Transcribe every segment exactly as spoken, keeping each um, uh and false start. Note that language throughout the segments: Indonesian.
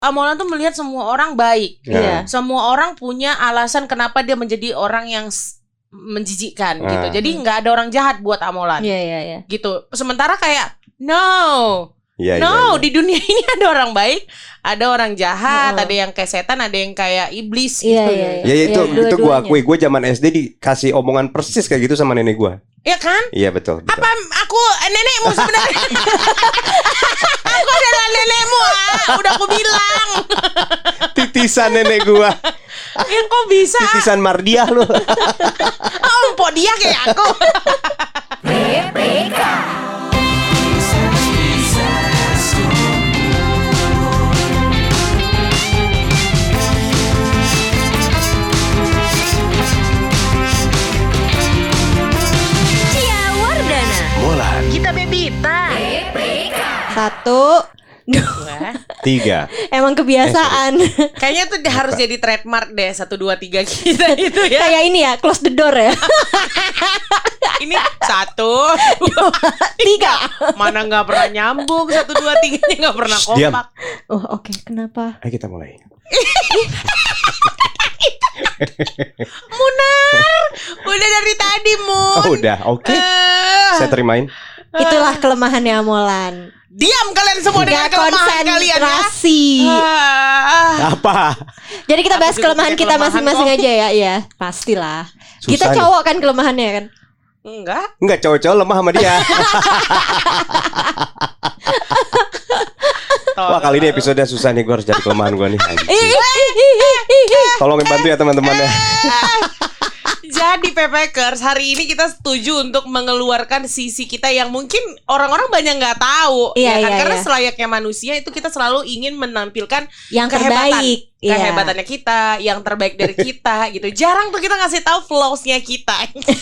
Amolan tuh melihat semua orang baik. Iya. Semua orang punya alasan kenapa dia menjadi orang yang menjijikkan uh. gitu. Jadi nggak ada orang jahat buat Amolan. Iya iya iya. Gitu. Sementara kayak no. Ya, no, ya, ya. di dunia ini ada orang baik, ada orang jahat, uh. ada yang kayak setan, ada yang kayak iblis Iya, gitu. iya, Ya, ya itu iya, itu gue dua-duanya. akui, gue zaman S D dikasih omongan persis kayak gitu sama nenek gue. Iya kan? Iya betul, betul. Apa aku nenekmu sebenarnya? Aku adalah nenekmu, ah. Udah aku bilang. Titisan nenek gue. Ya kok bisa? Titisan Mardiah lu. Oh, empok dia kayak aku. Kita Bebita. Satu, Dua, tiga. emang kebiasaan. kayaknya tuh harus jadi trademark deh satu dua tiga kita itu ya. Kayak ini ya, close the door ya. Ini satu, dua, Tiga. mana nggak pernah nyambung satu dua tiganya nggak pernah Diam. kompak. Oh oke, okay. Kenapa? Ayo kita mulai. Munar, udah dari tadi Mun. Oh udah, oke. Okay. Uh, Saya terimain. Itulah kelemahannya Amolan. Diam kalian semua dengan Gak kelemahan kalian ya. konsentrasi. Ah. Apa? Jadi kita Aku bahas juga kelemahan punya kita kelemahan masing-masing kok. aja ya. Iya, pastilah. Susah Kita nih. cowok kan kelemahannya kan. Enggak. Enggak, cowok-cowok lemah sama dia. Wah kali ini episode susah nih, gue harus cari kelemahan gue nih. Tolong bantu ya teman-temannya. Jadi Pepekers, hari ini kita setuju untuk mengeluarkan sisi kita yang mungkin orang-orang banyak nggak tahu. Iya, ya kan? iya, Karena iya. selayaknya manusia itu kita selalu ingin menampilkan Yang kehebatan, terbaik. Iya. kehebatannya kita, yang terbaik dari kita gitu. Jarang tuh kita ngasih tahu flaws-nya kita.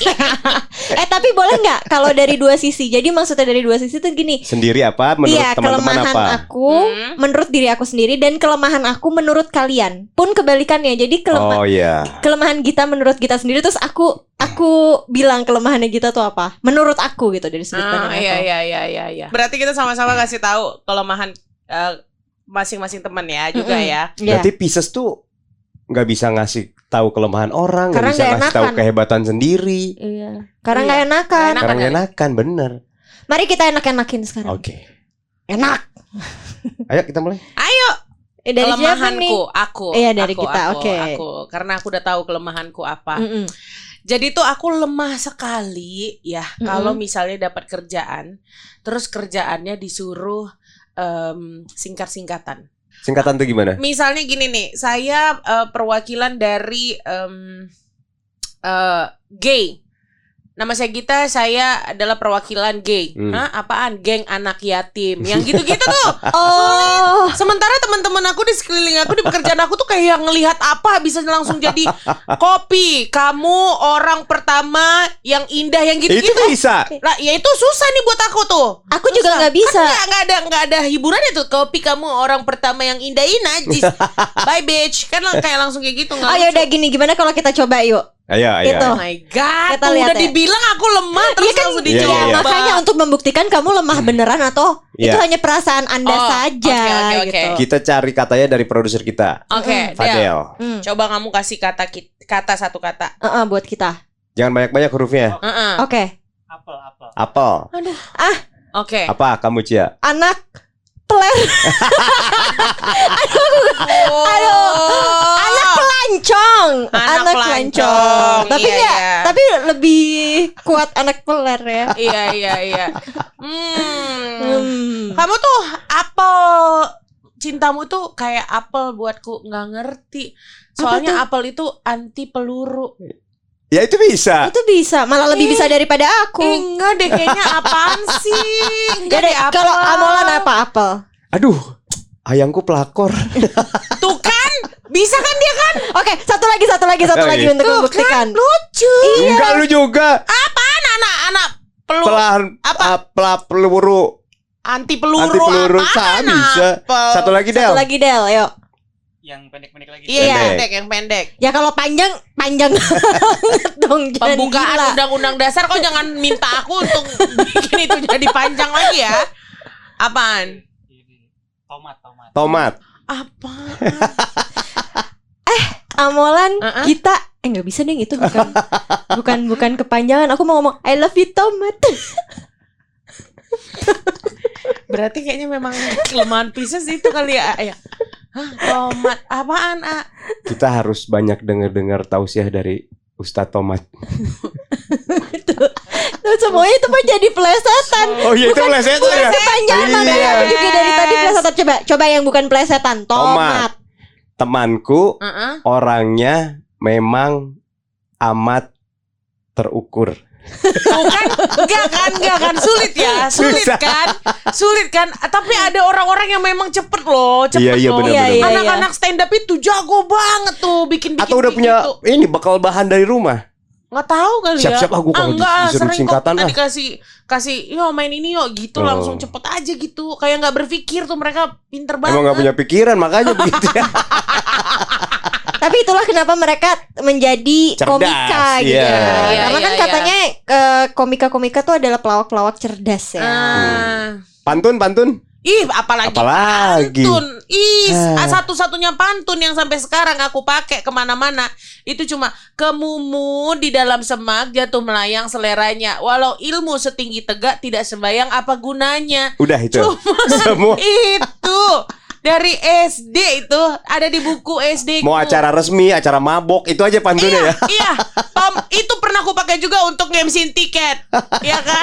Eh tapi boleh nggak kalau dari dua sisi? Jadi maksudnya dari dua sisi tuh gini. Sendiri apa? Menurut Iya, teman-teman kelemahan apa? aku Hmm. menurut diri aku sendiri dan kelemahan aku menurut kalian. Pun kebalikannya. Jadi kelema- Oh iya. kelemahan Gita menurut Gita sendiri, terus aku aku bilang kelemahannya Gita tuh apa? Menurut aku gitu dari sudut Ah, pandang iya aku. iya iya iya iya. Berarti kita sama-sama kasih tahu kelemahan eh, masing-masing teman ya juga Mm-mm. ya. Iya. Berarti Pisces tuh nggak bisa ngasih tahu kelemahan orang, nggak Karena bisa nggak ngasih tahu enakan. kehebatan sendiri. Iya. Karena Iya. nggak enakan. Enak. Karena Enakan, enakan, bener. Mari kita enak-enakin sekarang. Oke. Enak. Ayo kita mulai. Ayo. Eh, dari siapa nih? Kelemahanku aku. Iya, dari aku, kita, aku, oke. Aku karena aku udah tahu kelemahanku apa. Mm-mm. Jadi tuh aku lemah sekali ya Mm-mm. kalau misalnya dapat kerjaan, terus kerjaannya disuruh em, singkat-singkatan. Singkatan tuh gimana? Misalnya gini nih, saya eh, perwakilan dari em, eh, gay. Nama saya Gita, saya adalah perwakilan gay. Hmm. Hah, apaan? Geng anak yatim. Yang gitu-gitu tuh. Oh. Sementara teman-teman aku di sekeliling aku di pekerjaan aku tuh kayak ngelihat apa bisa langsung jadi kopi. Kamu orang pertama yang indah yang Itu gitu-gitu. bisa. Lah, ya itu susah nih buat aku tuh. Aku juga nggak bisa. Kan nggak nggak ada nggak ada hiburannya tuh. Kopi kamu orang pertama yang indah ini najis. Bye bitch. Kan lang- kayak langsung kayak gitu nggak Oh ya lucu. udah gini, gimana kalau kita coba yuk? Ayo, ayo. Itu. Oh my god. Kita Tuh, lihat udah ya. dibilang aku lemah terus Iya kan, langsung Iya, dicoba. iya, iya. makanya untuk membuktikan kamu lemah beneran atau Iya. itu hanya perasaan Anda Oh, saja oke, oke, oke. gitu. Kita cari katanya dari produser kita, Oke, Mm-mm. Del. Fadel. Hmm. Coba kamu kasih kata kit- kata satu kata. Uh-uh, buat kita. Jangan banyak-banyak hurufnya. Heeh. Oke. Apel, apel. Apel. Oke. Apa kamu Cia? Anak peler. Aduh. Anak pelancong. Anak pelancong. Tapi Iya, ya, iya. tapi lebih kuat anak peler ya. Iya iya iya. Hmm. Hmm. Kamu tuh apel, cintamu tuh kayak apel buatku, nggak ngerti. Soalnya apel itu anti peluru. Ya itu bisa. Itu bisa, malah lebih Eh, bisa daripada aku. Eh, enggak deh, kayaknya apaan sih? Enggak Jadi deh, apel. kalau Amolan apa apel? Aduh, ayangku pelakor. Tuh kan, bisa kan dia kan? Oke, satu lagi, satu lagi, satu lagi untuk Tuh membuktikan. kan, lucu. Enggak lu juga. Apaan anak-anak peluru? Pelan Apa? ah, pela peluru. Anti peluru. Anti peluru. Apaan Sama bisa. apel? Satu lagi Del. Satu lagi Del, yuk. Yang pendek-pendek lagi. Iya, yang Pendek. pendek, yang pendek. Ya kalau panjang, panjang banget dong. Jangan Pembukaan gila. undang-undang dasar kok jangan minta aku untuk bikin itu jadi panjang lagi ya. Apaan? Ini. Tomat, tomat. Tomat. Apa? Amolan Uh-uh. kita eh nggak bisa deh itu bukan bukan bukan kepanjangan. Aku mau ngomong I love you tomat. Berarti kayaknya memang kelemahan Pisces itu kali ya. Ya. Hah, tomat apaan, A? Kita harus banyak dengar-dengar tausiah dari Ustadz Tomat. Tuh, semuanya itu mah jadi plesetan. Oh iya itu plesetan Bukan ya. kepanjangan Iya. makanya aku juga dari tadi plesetan. Coba coba yang bukan plesetan. Tomat. Temanku Uh-uh. orangnya memang amat terukur. Bukan, enggak kan, enggak kan, sulit ya, sulit Susah. kan, sulit kan. Tapi ada orang-orang yang memang cepet loh, cepet Iya, iya, loh. benar, benar. Iya, iya, Anak-anak stand up itu jago banget tuh, bikin-bikin. Atau udah punya gitu. ini bekal bahan dari rumah. Nggak tahu kali ya. Siap-siap aku kalau enggak, disuruh sering singkatan kok ah. dikasih kasih, yo main ini yuk gitu, Oh. langsung cepet aja gitu. Kayak nggak berpikir tuh, mereka pinter banget. Emang gak punya pikiran makanya begitu ya. Tapi itulah kenapa mereka menjadi Cerdas, komika gitu. iya. Iya, Karena kan iya, katanya eh, komika-komika tuh adalah pelawak-pelawak cerdas ya. Ah. Pantun pantun. Ih, apalagi, Apalagi? pantun. Ih, Ah. satu-satunya pantun yang sampai sekarang aku pakai kemana-mana itu cuma kemumu di dalam semak jatuh melayang seleranya. Walau ilmu setinggi tegak tidak sembayang apa gunanya. Udah itu. Cuma Semua itu dari S D itu ada di buku S D. mau acara resmi, acara mabok itu aja pantunnya ya. Iya, Tom, itu pernah aku pakai juga untuk nge-M C-in tiket, ya kan?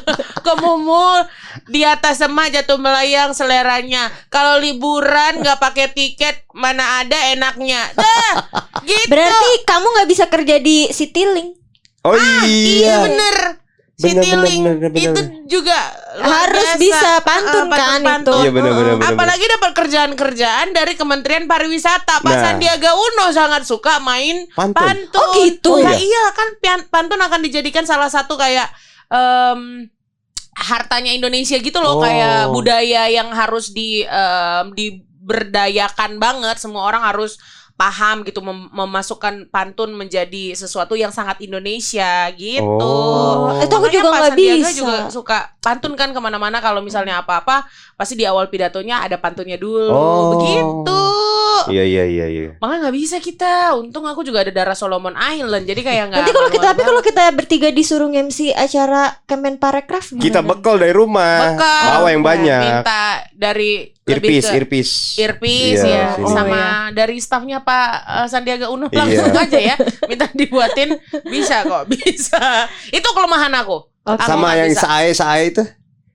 Kemumul di atas semak jatuh melayang seleranya. Kalau liburan nggak pakai tiket, mana ada enaknya. Dah, gitu. Berarti kamu nggak bisa kerja di Citylink. Oh iya iya. bener. Bener, Citylink bener, bener, itu bener. juga luar Harus biasa. bisa pantun Ah, kan pantun. itu. Iya bener bener bener. Apalagi dapat kerjaan-kerjaan dari Kementerian Pariwisata. Pak Nah. Sandiaga Uno sangat suka main Pantun. pantun. Oh, gitu. Nah, Oh, iya. iya kan pian- pantun akan dijadikan salah satu kayak em, hartanya Indonesia gitu loh, Oh. kayak budaya yang harus di em, diberdayakan banget. Semua orang harus paham gitu, mem- memasukkan pantun menjadi sesuatu yang sangat Indonesia gitu. Oh. Itu aku Makanya juga Pak nggak Sandiaga bisa. juga suka pantun kan kemana-mana. Kalau misalnya apa-apa pasti di awal pidatonya ada pantunnya dulu. Oh. Begitu. Iya iya iya iya. Makanya nggak bisa kita. Untung aku juga ada darah Solomon Island. Jadi kayak nggak. Nanti kalau kita malu-malu tapi kalau kita bertiga disuruh nge-M C acara Kemenparekraf gimana? Kita bekal dari rumah. Bekal. Bawa yang banyak. minta dari lebih Irpis, ke- irpis. Irpis Iya, ya, sini. sama Oh, iya. dari stafnya Pak eh, Sandiaga Uno Iya. langsung aja ya minta dibuatin, bisa kok, bisa. Itu kelemahan aku. Oke. Aku Sama nggak yang bisa. sae sae itu.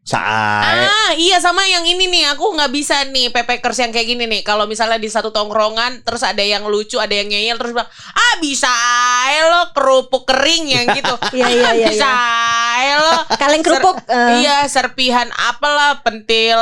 Sae. Ah iya, sama yang ini nih, aku nggak bisa nih pepekers yang kayak gini nih. Kalau misalnya di satu tongkrongan terus ada yang lucu, ada yang ngeyel terus bilang, ah bisa ae lo kerupuk kering yang gitu. Iya iya iya. Bisa iya. ae lo. Kaleng kerupuk. eh, Iya, serpihan apalah, pentil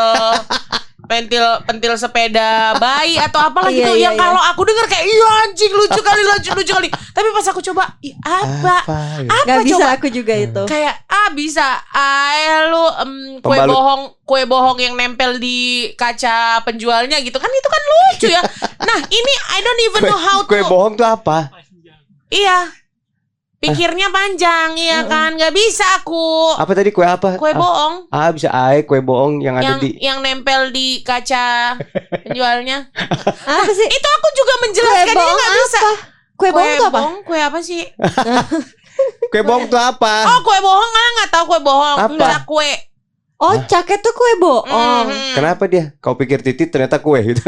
pentil pentil sepeda bayi atau apalah Iya, gitu, iya, yang iya. kalau aku dengar kayak iya anjing lucu kali, lucu lucu kali. Tapi pas aku coba, ih apa? ya? Apa Nggak bisa coba? aku juga itu. Kayak ah bisa ae lu em, kue Pembalut. bohong, kue bohong yang nempel di kaca penjualnya gitu kan, itu kan lucu ya. Nah, ini I don't even know how to. Kue bohong tuh apa? Iya. Pikirnya panjang, iya kan? Nggak bisa aku. Apa tadi kue apa? Kue Ah, bohong. Ah bisa ae kue bohong yang ada yang di. yang nempel di kaca penjualnya. Apa sih? Itu aku juga Kue menjelaskannya bohong nggak bisa. apa? Kue bohong tuh apa? bohong, kue apa sih? Kue bohong tuh apa? Oh, kue bohong, ah nggak tahu kue bohong. Apa? Enggak kue. Oh, caket tuh kue bohong. Mhm. Kenapa dia? Kau pikir titit ternyata kue gitu.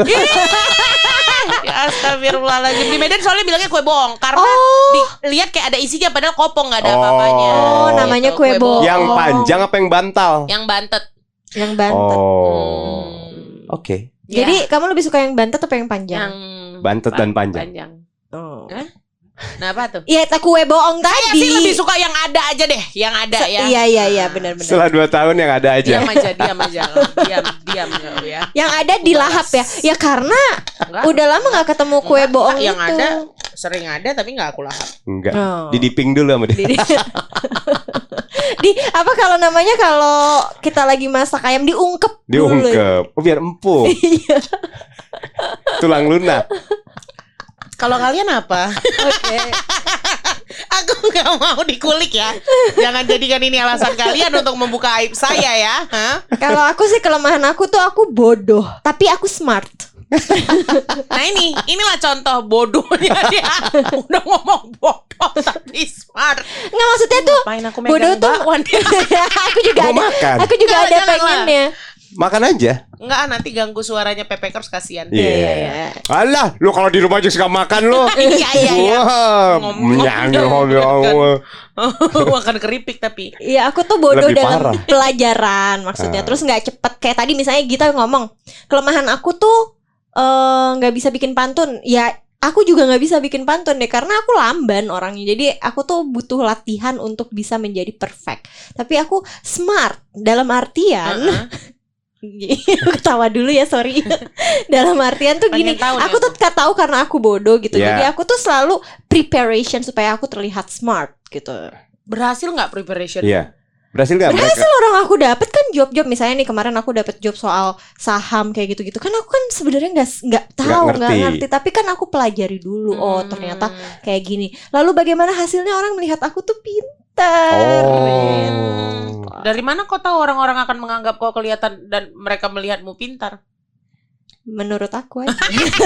Ya, astagfirullahaladzim. Di Medan soalnya bilangnya kue bohong karena Oh. dilihat kayak ada isinya padahal kopong nggak ada Oh. apa-apanya. Oh, namanya Gitu, kue bohong. Yang panjang apa yang bantal? Yang bantet. Yang bantet. Oh. Hmm. Oke. Ya, Jadi kamu lebih suka yang bantet apa yang panjang? yang Bantet dan panjang. panjang. Oh. Nah, apa tuh? Iya, kue bohong Saya tadi. sih lebih suka yang ada aja deh, yang ada Se- ya. Iya iya iya benar-benar. Setelah dua tahun yang ada aja. Diam aja, diam aja. Diam, diam kau ya. Yang ada dilahap ya. Ya karena Enggak. udah lama nggak ketemu kue Enggak, bohong enggak, yang itu. ada sering ada tapi nggak aku lahap. Enggak. Oh. Didiping dulu sama dia. Di, di apa kalau namanya kalau kita lagi masak ayam diungkep dulu. Diungkep. Oh, biar empuk. Iya. Tulang lunak. Kalau kalian apa? Oke. Aku nggak mau dikulik ya. Jangan jadikan ini alasan kalian untuk membuka aib saya ya. Hah? Kalau aku sih kelemahan aku tuh aku bodoh, tapi aku smart. Nah ini, inilah contoh bodohnya dia. Udah ngomong bodoh tapi smart. Nggak, maksudnya tuh Ngapain aku bodoh megang tuh. bakwan? Aku juga Gua ada. makan. Aku juga Jangan, ada jangan, pengennya. Makan aja. Enggak, nanti ganggu suaranya Pepekers, kasihan. Iya. Iya, iya. Alah, lu kalau di rumah aja suka makan lu. Iya iya iya. Wah, Ngomong- nyanggung. Makan keripik tapi. Iya, aku tuh bodoh Lebih dalam parah. pelajaran maksudnya. Ah. Terus nggak cepet kayak tadi misalnya Gita ngomong kelemahan aku tuh eh, nggak bisa bikin pantun. Ya aku juga nggak bisa bikin pantun deh karena aku lamban orangnya. Jadi aku tuh butuh latihan untuk bisa menjadi perfect. Tapi aku smart dalam artian. Uh-uh. Ketawa dulu ya, sorry. Dalam artian tuh Pengen gini, tahu nih aku tuh gak tahu karena aku bodoh gitu. Yeah. Jadi aku tuh selalu preparation supaya aku terlihat smart gitu. Berhasil nggak preparation? Iya. Berhasil nggak mereka? Berhasil orang aku dapet kan job-job, misalnya nih kemarin aku dapet job soal saham kayak gitu-gitu. Kan aku kan sebenarnya nggak nggak tahu, Nggak nggak ngerti. ngerti. Tapi kan aku pelajari dulu. Oh Hmm. ternyata kayak gini. Lalu bagaimana hasilnya, orang melihat aku tuh pintar. Oh. Dari mana kau tahu orang-orang akan menganggap kau kelihatan dan mereka melihatmu pintar? Menurut aku aja.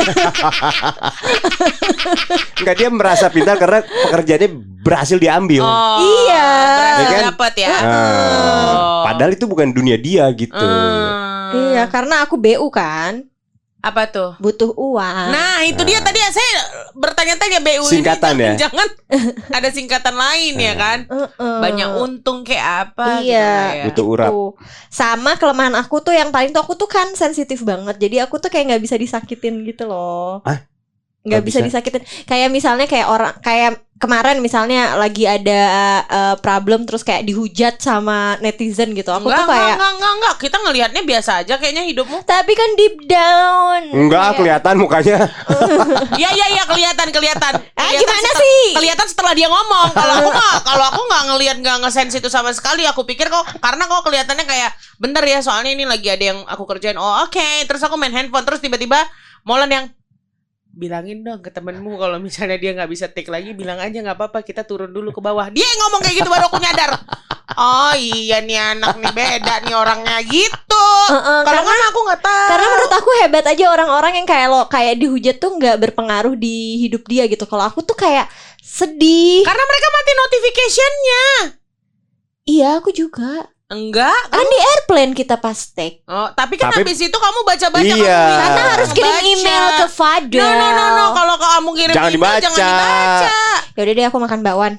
Enggak, dia merasa pintar karena pekerjaannya berhasil diambil. Oh, Iya. berhasil Ya kan? dapat ya. Ah, Oh. Padahal itu bukan dunia dia gitu. Hmm. Iya, karena aku B U kan, Apa tuh? butuh uang. Nah itu dia tadi saya bertanya-tanya B U Singkatan ini ya? jangan ada singkatan lain ya kan? Uh-uh. Banyak untung kayak apa? Iya. gitu ya. Butuh urap. Tuh. Sama kelemahan aku tuh yang paling tuh aku tuh kan sensitif banget. Jadi aku tuh kayak nggak bisa disakitin gitu loh. Hah? Nggak Nggak bisa bisa? disakitin. Kayak misalnya kayak orang kayak kemarin misalnya lagi ada uh, problem terus kayak dihujat sama netizen gitu. Aku Enggak, tuh kayak enggak, enggak, enggak, kita ngelihatnya biasa aja kayaknya hidupmu. tapi kan deep down. Enggak, Kayak, kelihatan mukanya. Iya iya iya kelihatan kelihatan. Ah, Kelihatan gimana setel- sih? Kelihatan setelah dia ngomong. Kalau aku nggak, kalau aku nggak ngelihat nggak ngesense itu sama sekali. Aku pikir kok karena kok kelihatannya kayak bentar ya soalnya ini lagi ada yang aku kerjain. Oh oke, terus aku main handphone terus tiba-tiba Molan yang bilangin dong ke temenmu kalau misalnya dia nggak bisa take lagi bilang aja nggak apa-apa kita turun dulu ke bawah. Dia yang ngomong kayak gitu baru aku nyadar. Oh iya nih anak nih beda nih orangnya gitu. Uh-uh, Kalau karena kan aku nggak tahu. Karena menurut aku hebat aja orang-orang yang kayak lo kayak dihujat tuh nggak berpengaruh di hidup dia gitu. Kalau aku tuh kayak sedih. Karena mereka mati notification-nya. Iya, aku juga. Enggak. Kan di airplane kita pas take. Oh, tapi kan Tapi- habis itu kamu baca-baca Iya. kamu bilang, Karena harus kirim baca. email ke Fadel. No no no no, kalau kamu kirim Jangan email dibaca. jangan dibaca. Ya udah deh aku makan bakwan.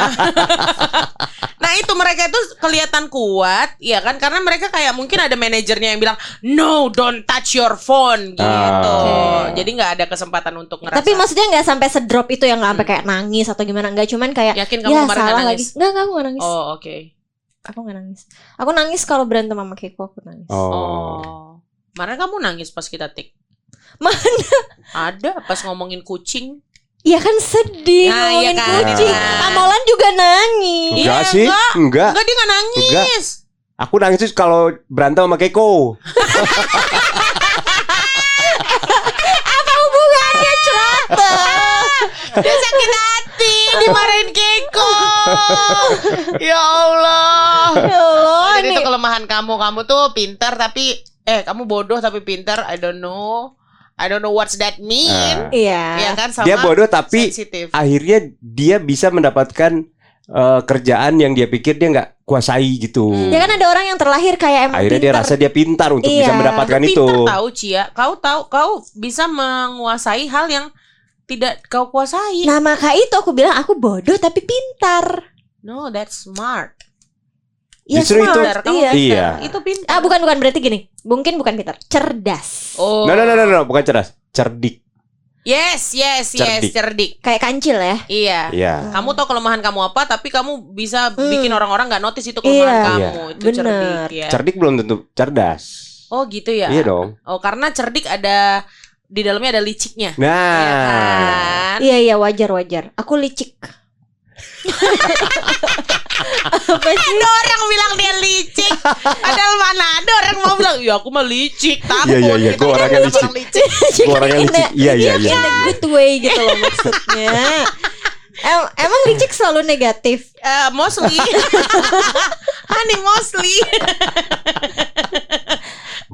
Nah, itu mereka itu kelihatan kuat, ya kan? Karena mereka kayak mungkin ada manajernya yang bilang, "No, don't touch your phone." gitu. Ah. Oke. Jadi nggak ada kesempatan untuk ngerasa. Tapi maksudnya nggak sampai sedrop itu yang nggak sampai kayak nangis atau gimana, nggak, cuman kayak yakin kamu ya kemarin nggak salah nangis? lagi. Enggak, enggak, aku nggak nangis. Oh, oke. Aku nggak nangis. Aku nangis kalau berantem sama Keiko, aku nangis. Oh. Oh. Kemarin kamu nangis pas kita take. Mana? Ada pas ngomongin kucing. Iya kan sedih Nah, iya ngomongin kan, kucing. nah. Amolan juga nangis. Enggak Iya, sih, enggak. enggak. Enggak, dia nggak nangis. Aku nangis tuh kalau berantem sama Keiko. Apa hubungannya cerita? Dia sakit hati dimarahin Keiko. Ya Allah. Ya Allah, Jadi nih. itu kelemahan kamu. Kamu tuh pintar tapi eh kamu bodoh tapi pintar. I don't know. I don't know what's that mean. Ah. Iya. Ya kan sama Dia bodoh tapi sensitif. akhirnya dia bisa mendapatkan eh, kerjaan yang dia pikir dia nggak kuasai gitu. Hmm. Ya kan ada orang yang terlahir kayak emang Akhirnya dia pintar. rasa dia pintar untuk Iya. bisa mendapatkan Pintar itu. tahu Cia. Kau tahu kau bisa menguasai hal yang tidak kau kuasai. Nah maka itu aku bilang aku bodoh tapi pintar. No, that's smart. Ya Justru itu- smart, Kamu iya. pintar. Iya. Itu pintar. Ah bukan bukan berarti gini. Mungkin bukan pintar, cerdas. Oh. No, no, no, no, no, bukan cerdas, cerdik. Yes, yes, yes, Cerdik. cerdik. Kayak kancil ya. Iya. Iya. Kamu tahu kelemahan kamu apa, tapi kamu bisa Hmm. bikin orang-orang nggak notice itu kelemahan Iya. kamu. Iya. Itu Bener. cerdik ya. Cerdik belum tentu cerdas. Oh gitu ya. Iya dong. Oh karena cerdik ada di dalamnya ada liciknya. Nah, Ya kan? Iya iya wajar wajar. Aku licik. Apa sih? Ada orang bilang dia licik. Padahal mana ada orang mau bilang, ya aku mah licik. Takut. Iya, iya, iya, gua Kita orangnya bilang licik. orang licik. Gua orangnya In a- licik. Iya, iya, iya. In a good way gitu loh maksudnya. Em- emang licik selalu negatif. Eh, mostly. Honey, mostly.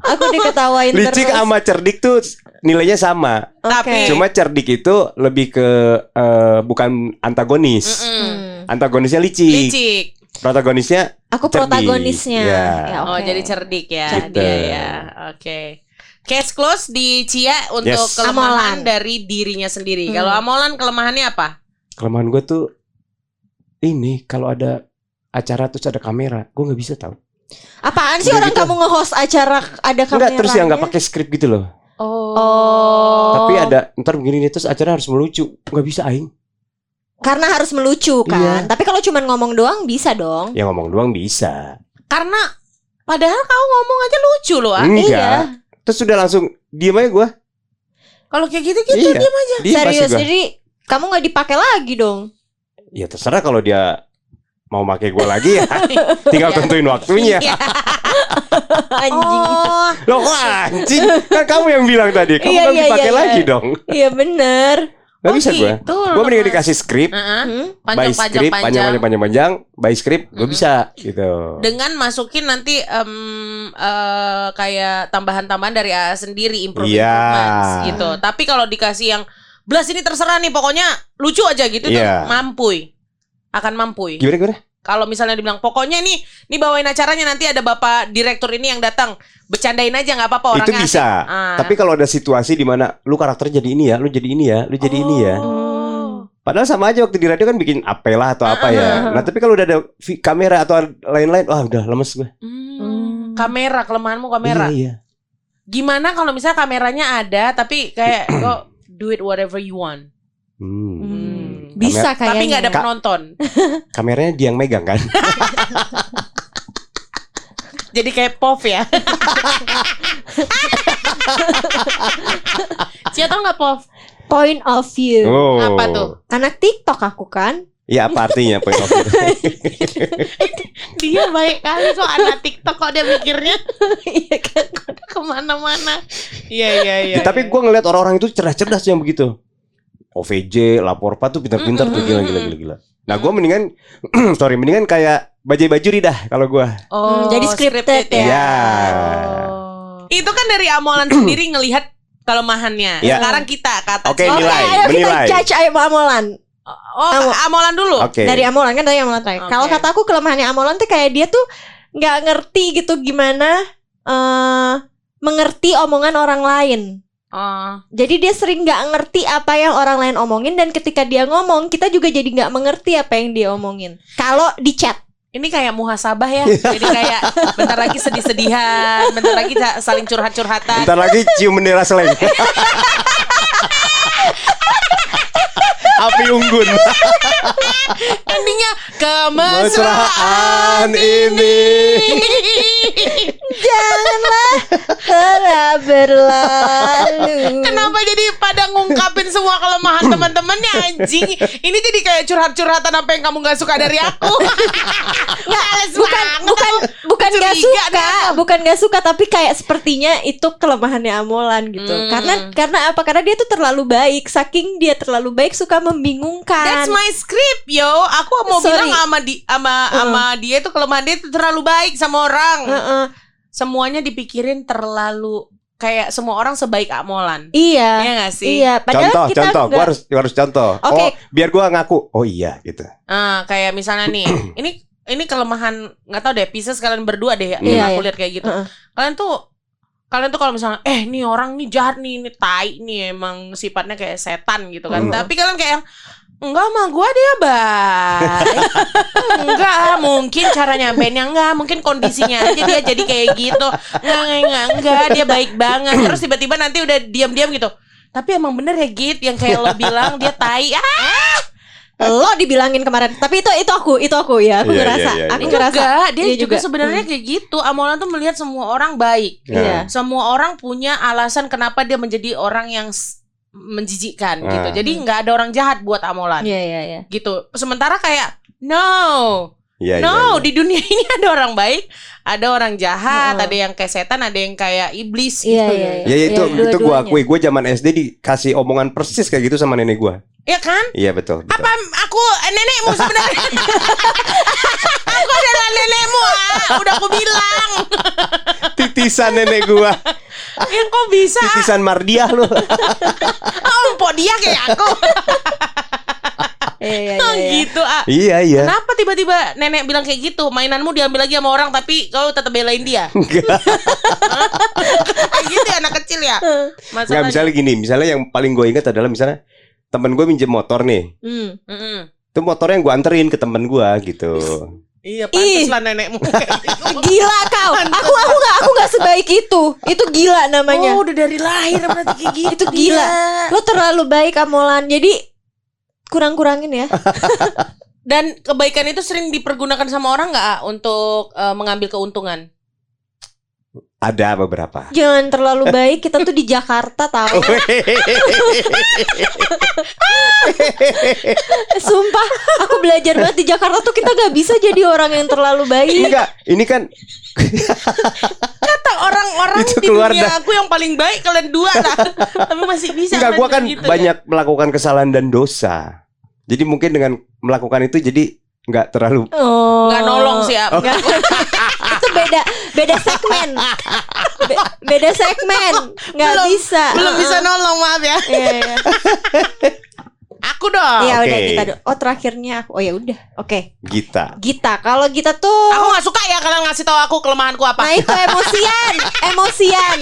Aku diketawain Licik terus. sama cerdik tuh nilainya sama. Oke. Tapi Cuma cerdik itu lebih ke eh, bukan antagonis. Mm-mm. Hmm. Antagonisnya licik. licik. Protagonisnya Aku cerdik. protagonisnya. Ya. Ya, Oh, oke. jadi cerdik ya Gitu. dia ya. Oke. Case close di Cia untuk Yes. kelemahan Amolan. dari dirinya sendiri. Hmm. Kalau Amolan kelemahannya apa? kelemahan gue tuh ini kalau ada acara terus ada kamera, gue nggak bisa tahu. Apaan sih Udah orang gitu. kamu nge-host acara ada kameranya? Enggak, terus yang nggak pakai skrip gitu loh. Oh. Oh. Tapi ada ntar begini nih terus acara harus melucu, nggak bisa aing. Karena harus melucu kan. Iya. Tapi kalau cuma ngomong doang bisa dong. Ya ngomong doang bisa. Karena padahal kau ngomong aja lucu loh. Ah. Enggak. Iya. Terus udah langsung diem aja gue. Kalau kayak gitu-gitu Iya. diam aja. Diem pasti Serius, gua. jadi kamu nggak dipakai lagi dong. Ya terserah kalau dia mau pakai gue lagi ya. Tinggal tentuin waktunya. Iya. Anjing. Oh. Loh kok anjing? Kan kamu yang bilang tadi. Kamu Iya, kan iya, dipakai iya, lagi iya. dong. Iya bener. Gak Oh, bisa gue. gitu, Gue mendingan Mas. dikasih skrip. Heeh. Hmm? By Panjang-panjang script, panjang. panjang-panjang-panjang, by script, gue Mm-mm. bisa gitu. Dengan masukin nanti em, eh, kayak tambahan-tambahan dari A A sendiri improve Iya. improvements gitu. Tapi kalau dikasih yang Blas ini terserah nih pokoknya lucu aja gitu Iya. tuh mampuy. Akan mampuy. Gimana gimana? Kalau misalnya dibilang pokoknya nih nih bawain acaranya nanti ada bapak direktur ini yang datang, bercandain aja nggak apa-apa Itu orangnya. bisa. asik. Ah. Tapi kalau ada situasi di mana lu karakter jadi ini ya, lu jadi ini ya, lu jadi ini ya. Oh. Padahal sama aja waktu di radio kan bikin apelah atau apa ya. Nah tapi kalau udah ada vi- kamera atau lain-lain, wah udah lemes gue. Hmm. Kamera, kelemahanmu kamera. Iya iya. Gimana kalau misalnya kameranya ada tapi kayak kok do it whatever you want. Hmm. Hmm. Bisa kayaknya. Tapi nggak ada Ka- penonton. Kameranya dia yang megang kan? Jadi kayak pop ya. Cia tau nggak pop? Point of view. Oh. Apa tuh? Anak TikTok aku kan. Iya apa artinya point of view? Dia baik kali kok anak TikTok kok dia mikirnya Iya kan. kemana-mana. Iya iya iya. Ya, tapi gue ngeliat orang-orang itu cerdas-cerdas yang begitu. O V J, lapor pa tuh pintar-pintar tuh gila gila gila gila. Nah gue mendingan, sorry mendingan kayak bajai bajuri dah kalau gue. Oh, Hmm, jadi scripted ya. Iya. Oh. Itu kan dari Amolan sendiri ngelihat kelemahannya. Iya. Sekarang kita kata Oke, Cia. nilai. ayo menilai. kita judge ayo Amolan. Oh, Amo- Amolan dulu. Oke. Dari Amolan kan dari Amolan terakhir. Oke. Kalau kata aku kelemahannya Amolan tuh kayak dia tuh nggak ngerti gitu gimana eh mengerti omongan orang lain. Oh. Jadi dia sering nggak ngerti apa yang orang lain omongin dan ketika dia ngomong kita juga jadi nggak mengerti apa yang dia omongin. Kalau di chat. Ini kayak muhasabah ya. Jadi kayak bentar lagi sedih-sedihan, bentar lagi sa- saling curhat-curhatan. Bentar lagi cium bendera seleng. Api unggun. Endingnya Mesraan kemesraan ini. Janganlah telah berlalu. Kenapa jadi pada ngungkapin semua kelemahan teman-temannya anjing? Ini jadi kayak curhat-curhatan apa yang kamu gak suka dari aku. Nggak, Males bukan banget bukan aku. bukan nggak Curiga suka, deh aku. bukan nggak suka tapi kayak sepertinya itu kelemahannya Amolan gitu. Hmm. Karena karena apa? Karena dia tuh terlalu baik. Saking dia terlalu baik suka membingungkan. That's my script, yo. Aku mau Sorry. bilang sama di sama sama dia tuh kelemahan dia tuh terlalu baik sama orang. Heeh. Semuanya dipikirin terlalu kayak semua orang sebaik Amolan. Iya. Iya gak sih? Iya, padahal Contoh, kita contoh. Gue nggak- harus, gua harus contoh. Oke. Oh, biar gue ngaku. Oh iya, gitu. Ah, kayak misalnya nih, ini ini kelemahan nggak tahu deh, Pisces kalian berdua deh ya. Iya, Yang aku iya. lihat kayak gitu. Heeh. Kalian tuh kalian tuh kalau misalnya eh nih orang nih jahat nih, ini tai nih emang sifatnya kayak setan gitu kan. Hmm. Tapi kalian kayak yang enggak mah gua dia baik. Enggak, mungkin cara nyampeinnya enggak, mungkin kondisinya aja dia jadi kayak gitu. Enggak, enggak, enggak, enggak, dia baik banget. Terus tiba-tiba nanti udah diam-diam gitu. Tapi emang bener ya Git yang kayak lo bilang dia tai. Ah, Lo dibilangin kemarin. Tapi itu itu aku, itu aku ya. Aku Iya, ngerasa, iya, iya, aku iya. ngerasa. enggak, dia Dia juga, juga. sebenarnya kayak gitu. Amolan tuh melihat semua orang baik. Iya. Semua orang punya alasan kenapa dia menjadi orang yang s- menjijikkan gitu. Ah. Jadi nggak ada orang jahat buat Amolan Iya, iya, iya. gitu. Sementara kayak no, Iya, no iya, iya. di dunia ini ada orang baik, ada orang jahat, Heeh. ada yang kayak setan, ada yang kayak iblis Iya, gitu. iya, Ya, ya itu Iya, itu gue dua-duanya. akui. Gue zaman S D dikasih omongan persis kayak gitu sama nenek gue. Ya kan? Iya betul, betul. Apa aku nenekmu sebenarnya? Aku adalah nenekmu, ah. Udah aku bilang. Titisan nenek gua. Ya kok bisa? Titisan Mardiah lu. Oh, empok dia kayak aku. Iya, iya, Oh, iya. gitu ah. Iya iya. Kenapa tiba-tiba nenek bilang kayak gitu? Mainanmu diambil lagi sama orang tapi kau tetap belain dia. Enggak. Kayak gitu ya anak kecil ya. Nggak, Masalahnya. misalnya gini, misalnya yang paling gue ingat adalah misalnya temen gue minjem motor nih. Hmm. Mm-mm. Itu motornya yang gue anterin ke temen gue gitu. Iya, pantas lah nenekmu. Gila kau. Aku aku nggak aku nggak sebaik itu. Itu gila namanya. Oh, udah dari lahir berarti kayak gitu. Itu gila. dia. Lo terlalu baik Amolan. Jadi kurang-kurangin ya. Dan kebaikan itu sering dipergunakan sama orang nggak ah, untuk eh, mengambil keuntungan? Ada beberapa. Jangan terlalu baik. Kita tuh di Jakarta tahu. Sumpah, aku belajar banget di Jakarta tuh kita nggak bisa jadi orang yang terlalu baik. Enggak, ini kan Kata orang-orang Itu di keluar dunia dah. aku yang paling baik kalian dua lah. Tapi masih bisa. enggak, gue kan gitu banyak melakukan kesalahan dan dosa. Jadi mungkin dengan melakukan itu jadi nggak terlalu. Oh. Nggak nolong sih ya. Nggak. Itu beda beda segmen. Be- beda segmen. Nggak Belum- bisa. Belum bisa nolong, maaf ya. Iya, iya. Aku dong. Iya Oke. udah Gita. do- Oh terakhirnya aku. Oh ya udah. Oke. Gita. Gita. Kalau Gita tuh. Aku nggak suka ya kalian ngasih tahu aku kelemahanku apa. Nah itu emosian, emosian.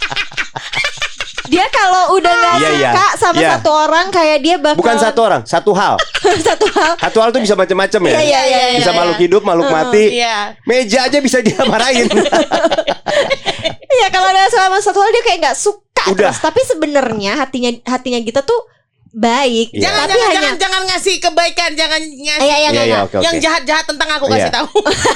Dia kalau udah nggak Iya, iya. suka sama Iya. satu orang kayak dia bakal Bukan satu orang, satu hal. satu hal. Satu hal tuh bisa macam-macam ya. Iya, iya, iya, Bisa iya, makhluk iya. hidup, makhluk mati. Iya. Meja aja bisa dia marahin. Iya kalau ada sama satu hal dia kayak nggak suka Udah. terus. Tapi sebenarnya hatinya hatinya Gita tuh baik. Iya. Jangan Tapi jangan, hanya. jangan jangan ngasih kebaikan, jangan ngasih Iya iya Iya, iya. iya, iya. oke, yang oke. jahat-jahat tentang aku Iya. kasih tahu.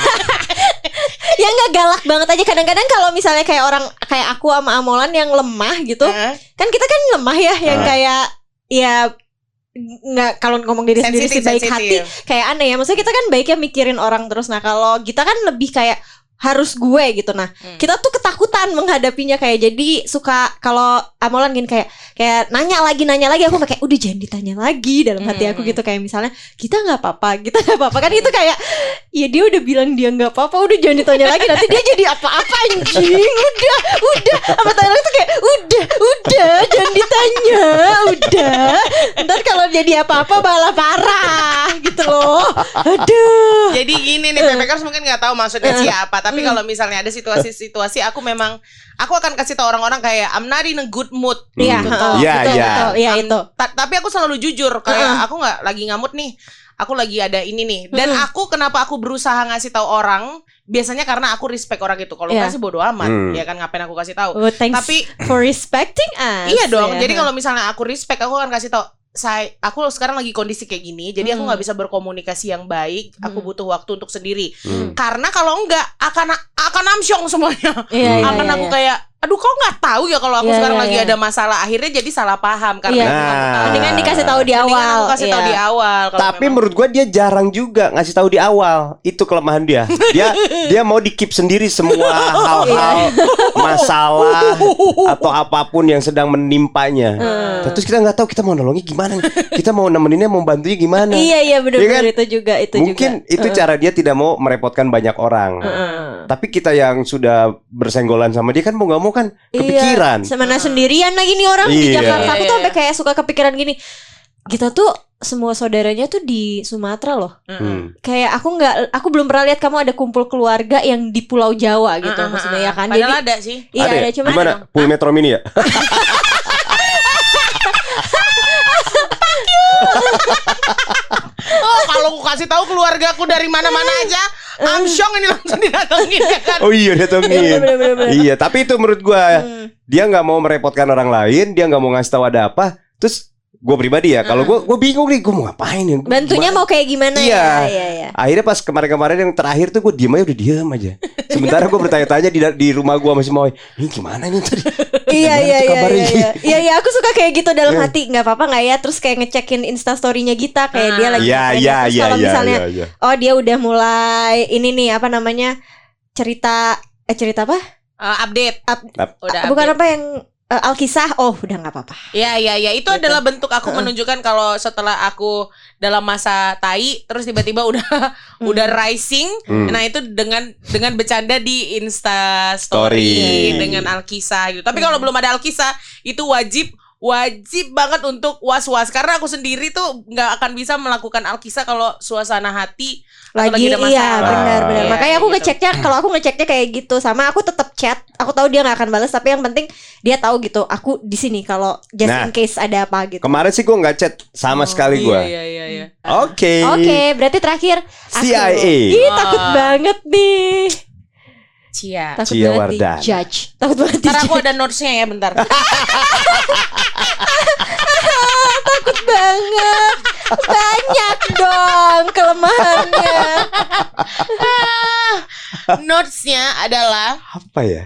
Ya nggak galak banget aja. Kadang-kadang kalau misalnya kayak orang kayak aku sama Amolan yang lemah gitu, Heeh. kan kita kan lemah ya, yang Ah. kayak ya nggak kalau ngomong diri sendiri sih Sensitif, baik sensitif. hati kayak aneh ya. Maksudnya kita kan baiknya mikirin orang terus. Nah kalau kita kan lebih kayak harus gue gitu. Nah Hmm. kita tuh ketakutan menghadapinya kayak jadi suka kalau Amolan gini kayak kayak nanya lagi nanya lagi aku kayak udah jangan ditanya lagi dalam hati aku Hmm. gitu kayak misalnya kita nggak apa-apa kita nggak apa-apa kan itu kayak ya dia udah bilang dia nggak apa-apa udah jangan ditanya lagi nanti dia jadi apa-apa anjing udah udah apa tanya itu kayak udah udah jangan ditanya udah ntar kalau jadi apa-apa malah parah gitu loh aduh Jadi gini nih, Pepekers mungkin nggak tahu maksudnya siapa. Tapi kalau misalnya ada situasi-situasi, aku memang aku akan kasih tahu orang-orang kayak I'm not in a good mood. Iya, gitu. heeh, Iya, betul, iya. betul. Iya Um, itu. ta- Tapi aku selalu jujur kayak aku nggak lagi ngamut nih. Aku lagi ada ini nih. Dan Mm. aku kenapa aku berusaha ngasih tahu orang? Biasanya karena aku respect orang itu. Kalau Iya. nggak sih bodo amat. Hmm. Ya kan ngapain aku kasih tahu? Oh, thanks Tapi for respecting us. iya dong. Ya. Jadi kalau misalnya aku respect, aku akan kasih tahu. Saya, aku sekarang lagi kondisi kayak gini. Jadi aku Hmm. nggak bisa berkomunikasi yang baik. Aku Hmm. butuh waktu untuk sendiri. Hmm. Karena kalau enggak akan akan amsyong semuanya. Iya, iya, akan iya, aku iya. kayak aduh kok nggak tahu ya kalau aku Iya, sekarang iya, lagi iya. ada masalah. Akhirnya jadi salah paham karena Iya. aku nggak tahu. Mendingan dikasih tahu di Mendingan awal. aku kasih tahu Iya. di awal kalau Tapi memang- menurut gua dia jarang juga ngasih tahu di awal. Itu kelemahan dia. Dia dia mau di-keep sendiri semua hal-hal masalah atau apapun yang sedang menimpanya. Hmm. Terus kita nggak tahu kita mau nolongnya gimana. Kita mau nemeninnya, mau bantunya gimana. Iya iya benar Iya kan? benar itu juga itu Mungkin juga. itu cara dia tidak mau merepotkan banyak orang. Heeh. Tapi kita yang sudah bersenggolan sama dia kan mau nggak mau kan kepikiran. Iya, semana sendirian lagi nih orang di Iya. Jakarta. Aku tuh Iya, sampai iya. kayak suka kepikiran gini. Kita tuh semua saudaranya tuh di Sumatera loh. Hmm. Kayak aku nggak, aku belum pernah lihat kamu ada kumpul keluarga yang di Pulau Jawa gitu Ah, ah, maksudnya ah, ya kan. Padahal Jadi ada sih. iya Ada, ada ya? cuma Gimana? Pool Metro Mini ya? Oh, kalau aku kasih tahu keluargaku dari mana-mana aja, amsyong ini langsung didatengin ya kan. Oh iya datengin. Bener, bener, bener. Iya, tapi itu menurut gua Hmm. dia nggak mau merepotkan orang lain, dia nggak mau ngasih tahu ada apa. Terus gua pribadi ya, kalau gua gua bingung nih, gua mau ngapain ya? Gua Bantunya gimana? mau kayak gimana Iya. ya? Iya iya. Akhirnya pas kemarin-kemarin yang terakhir tuh gue diem aja udah diem aja. Sementara gue bertanya-tanya di di rumah gue masih mau, ini gimana nih tadi? Iya Gimana iya tuh iya kabarnya? iya. Iya iya aku suka kayak gitu dalam Iya. hati. Nggak apa-apa nggak ya? Terus kayak ngecekin Instastory-nya Gita kayak dia lagi Iya ngapain. iya Terus iya kalau iya misalnya iya, iya. oh dia udah mulai ini nih apa namanya cerita eh cerita apa? Eh, update. Ap- Udah Bukan update. apa yang uh, Alkisah, oh udah nggak apa-apa. Ya ya ya itu Gitu. adalah bentuk aku menunjukkan kalau setelah aku dalam masa tai terus tiba-tiba udah udah rising. Hmm. Nah itu dengan dengan bercanda di Insta Story Story. dengan Alkisah gitu. Tapi kalau belum ada Alkisah itu wajib wajib banget untuk was-was karena aku sendiri tuh nggak akan bisa melakukan Alkisah kalau suasana hati atau Lagi, lagi ada iya masalah. benar-benar. Iya, Makanya aku gitu. ngeceknya kalau aku ngeceknya kayak gitu. Sama aku tetap chat. Aku tahu dia nggak akan balas tapi yang penting dia tahu gitu. Aku di sini kalau just Nah, in case ada apa gitu. Kemarin sih gue nggak chat sama sekali gue. Iya iya iya. Oke. Oke, berarti terakhir aku. C I A. Ih, takut Ah. banget nih. Cia. Takut Cia banget di Wardana. judge. Takut banget di Ntar aku judge. ada notesnya ya bentar. Takut banget. Banyak dong kelemahannya. Notesnya adalah Apa ya?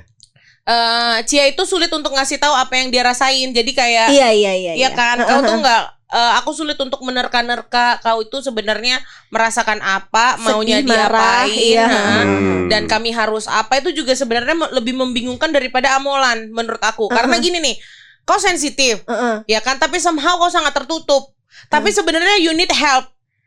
eh Cia itu sulit untuk ngasih tahu apa yang dia rasain. Jadi kayak Iya iya iya. Iya kan, kau tuh nggak, eh, aku sulit untuk menerka-nerka kau itu sebenarnya merasakan apa, maunya Sedih, marah, diapain, iya. nah. Hmm. dan kami harus apa itu juga sebenarnya me- lebih membingungkan daripada amolan menurut aku. Karena gini nih, kau sensitif, Heeh. ya kan, tapi somehow kau sangat tertutup. Tapi sebenarnya you need help.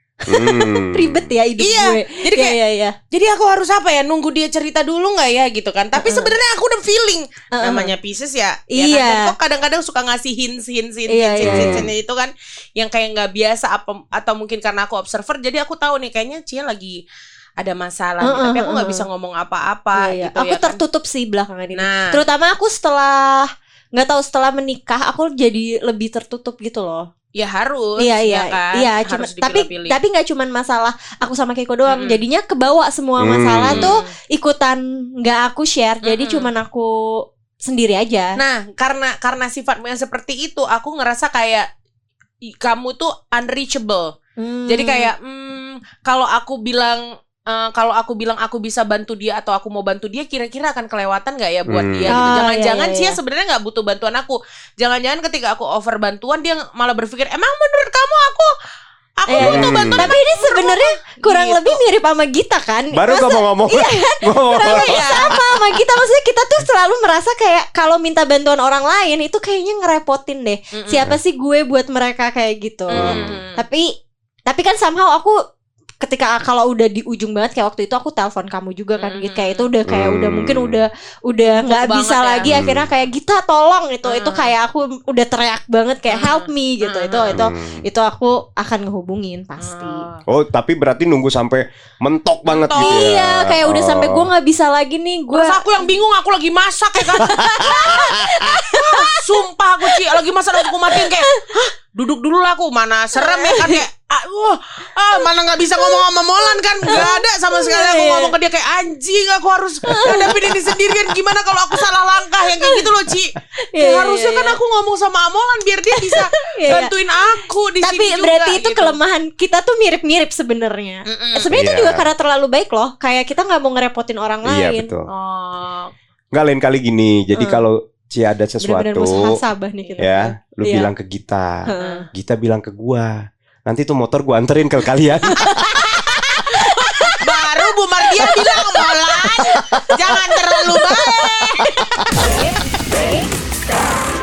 Hmm. Ribet ya hidup Iya, gue. jadi kayak- iya, iya, Jadi aku harus apa ya, nunggu dia cerita dulu nggak ya gitu kan? Tapi sebenarnya aku udah feeling. Heeh. Namanya Pisces ya, ya Iya. kan? Dan kok kadang-kadang suka ngasih hints, hints, hints, Iya, hints, iya, hints, iya. hints, itu kan yang kayak nggak biasa apa atau mungkin karena aku observer, jadi aku tahu nih kayaknya Cia lagi ada masalah, nih, Heeh, tapi aku nggak heeh. bisa ngomong apa-apa Iya, iya. gitu Aku ya kan? tertutup sih belakangan ini. Nah, Terutama aku setelah nggak tahu setelah menikah aku jadi lebih tertutup gitu loh. ya harus, Iya iya ya kan? iya. Harus Cuma, tapi dipilah-pilih. tapi nggak cuman masalah aku sama Keiko doang. Mm-mm. Jadinya kebawa semua Hmm. masalah Hmm. tuh ikutan nggak aku share. Jadi Mm-mm. cuman aku sendiri aja. Nah, karena karena sifatmu yang seperti itu, aku ngerasa kayak i- kamu tuh unreachable. Hmm. Jadi kayak hmm, kalau aku bilang eh, kalau aku bilang aku bisa bantu dia atau aku mau bantu dia, kira-kira akan kelewatan nggak ya buat Hmm. dia? Gitu. Ah, Jangan-jangan iya, iya, Cia iya. sebenarnya nggak butuh bantuan aku. Jangan-jangan ketika aku over bantuan dia malah berpikir emang menurut kamu aku aku Iya, butuh iya. bantuan. Tapi ini sebenarnya kurang Gitu. lebih mirip sama Gita kan? Baru Masa- gue mau ngomong. Iya kan? Gua mau Kurang ngomong. lebih sama sama kita. Maksudnya kita tuh selalu merasa kayak kalau minta bantuan orang lain itu kayaknya ngerepotin deh. Mm-mm. Siapa sih gue buat mereka kayak gitu? Mm. Tapi tapi kan somehow aku ketika kalau udah di ujung banget kayak waktu itu aku telepon kamu juga kan Mm. gitu, kayak itu udah kayak Hmm. udah mungkin udah udah nggak banget bisa ya. lagi Hmm. akhirnya kayak Gita tolong itu itu Mm. kayak aku udah teriak banget kayak Mm. help me gitu Mm. itu itu Hmm. itu aku akan ngehubungin pasti. Oh. Oh, tapi berarti nunggu sampai mentok banget Mentok. gitu ya. Iya kayak udah Oh. sampai gue nggak bisa lagi nih gue. Terus aku yang bingung, aku lagi masak ya kan. Sumpah aku Ci lagi masak aku matiin kayak, hah, duduk dulu lah aku, mana serem ya kan kayak, ah, wah, ah, mana nggak bisa ngomong sama Molan kan, nggak ada sama sekali aku Iya. ngomong ke dia kayak anjing, aku harus hadapin ini sendirian, gimana kalau aku salah langkah yang kayak gitu loh Ci. Kayak Iya, harusnya iya, kan aku ngomong sama Molan biar dia bisa Iya, iya. bantuin aku di Tapi sini juga, berarti itu gitu. kelemahan kita tuh mirip-mirip sebenarnya. Mm-mm. Sebenarnya itu Iya. juga karena terlalu baik loh. Kayak kita nggak mau ngerepotin orang Iya lain. betul. Oh, Nggak lain kali gini. Jadi Hmm. kalau Cia ada Bener-bener sesuatu, muhasabah nih kita. ya, lu Iya. bilang ke Gita, Heeh. Gita bilang ke gua. Nanti tuh motor gua anterin ke kalian. baru Bu Mardia bilang Molan jangan terlalu baik.